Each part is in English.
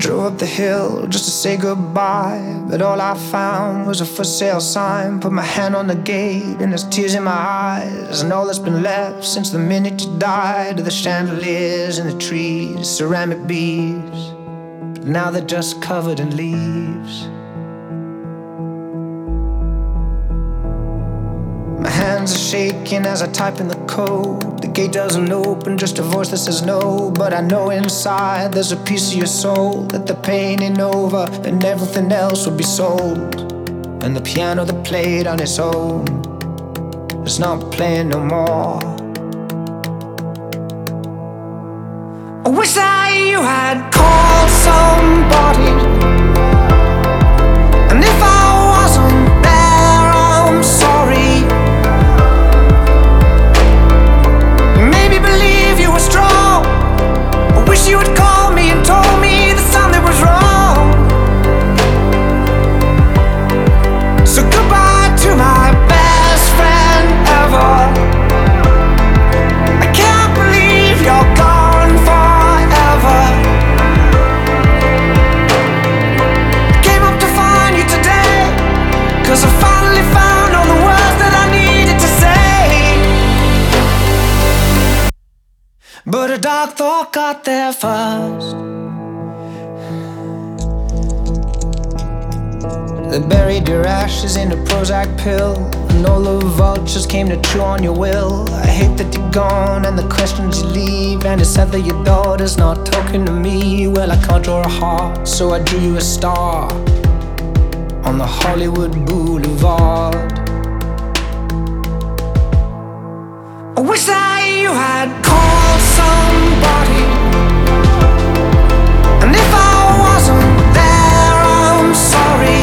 Drove up the hill just to say goodbye, but all I found was a for sale sign. Put my hand on the gate and there's tears in my eyes, and all that's been left since the minute you died are the chandeliers and the trees, ceramic beads, but now they're just covered in leaves. My hands are shaking as I type in the code. The gate doesn't open, just a voice that says no. But I know inside there's a piece of your soul, that the pain ain't over and everything else will be sold. And the piano that played on its own is not playing no more. I wish that you had called somebody, and if I wasn't there, I'm sorry. Maybe believe you were strong. I wish you had called me and told me the something was wrong. So goodbye to my best friend ever. I can't believe you're gone forever. I came up to find you today, 'cause I finally found all the words that I needed to say. But a dark thought got there first. They buried your ashes in a Prozac pill, and all the vultures came to chew on your will. I hate that you're gone and the questions you leave, and it's sad that your daughter's not talking to me. Well, I can't draw a heart, so I drew you a star on the Hollywood Boulevard. I wish that you had called somebody, and if I wasn't there, I'm sorry.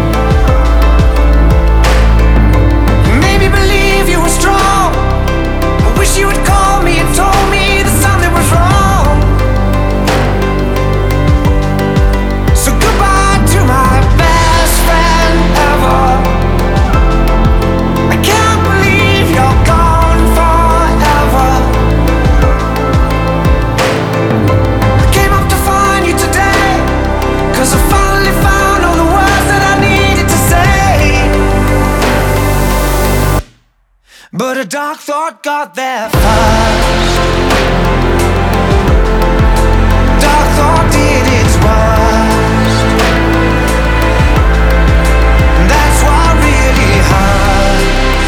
Maybe believe you were strong. I wish you would call me and told me that something was wrong. So goodbye to my best friend ever. I can't believe you're gone forever. I came up to find you today, 'cause I finally found all the words that I needed to say. But a dark thought got there first. Dark thought did its worst. That's what really hurts.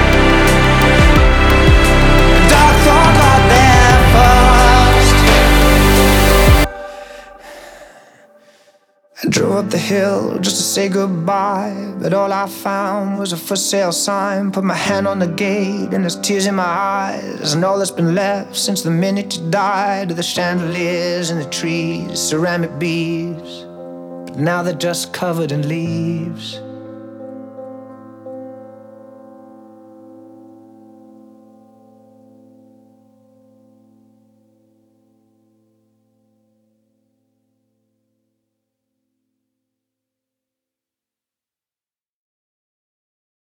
Dark thought got there first. I drove up the hill just to say goodbye, but all I found was a for sale sign. Put my hand on the gate and there's tears in my eyes, and all that's been left since the minute you died are the chandeliers and the trees, ceramic beads, but now they're just covered in leaves.